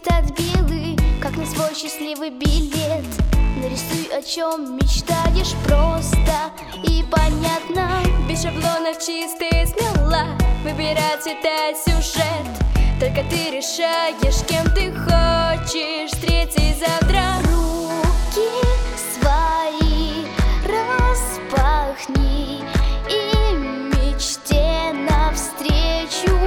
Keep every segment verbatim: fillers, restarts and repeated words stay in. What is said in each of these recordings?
стать белый, как на свой счастливый билет. Нарисуй, о чем мечтаешь, просто и понятно. Без шаблонов, чисто и смело выбирать цвета и сюжет. Только ты решаешь, кем ты хочешь встретить завтра. Руки свои распахни и мечте навстречу.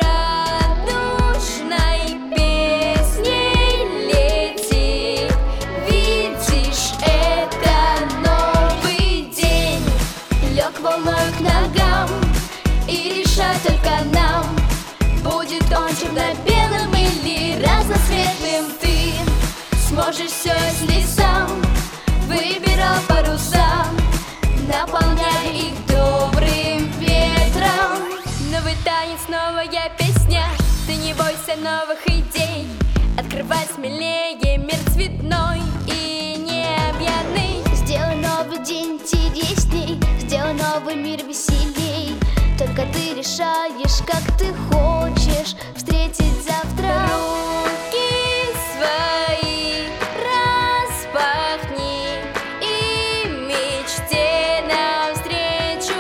Радужной песней лети. Видишь, это новый день. Лег волной к ногам, и решать только нам, будет он черно-белым или разноцветным. Ты сможешь все, если сам выбирал паруса, наполняя их добрым ветром. Новый танец, новая песня, ты не бойся новых идей. Открывай смелее мир цветной и необъятный. Сделай новый день интересней, сделай новый мир веселей. Только ты решаешь, как ты хочешь встретить завтра. Руки свои распахни и мечте навстречу.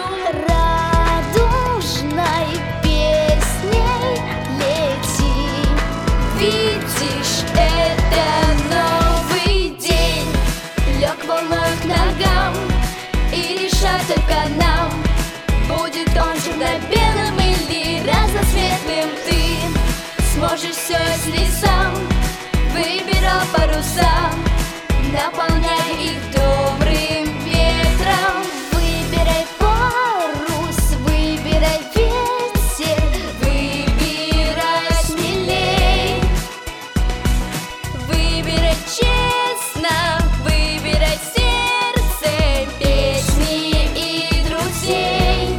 Радужной песней лети. Видишь, это новый день. Лег волной к ногам, и решать только нам, будет он черно-белым или разноцветным. Ты сможешь все, если сам выбирал паруса, наполняя их добрым ветром. Выбирай парус, выбирай ветер, Выбирай смелей, выбирай честно, выбирай сердце, песни и друзей.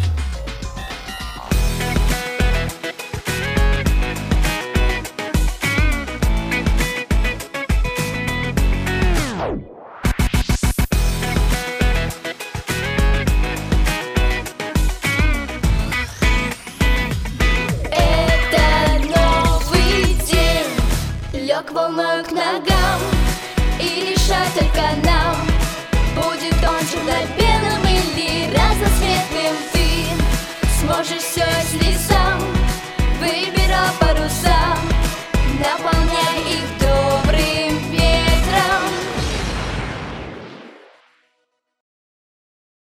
Это новый день. Лег волной к ногам, и решать только нам, будет он черно-белым или разноцветным. Ты сможешь все, если сам выбирать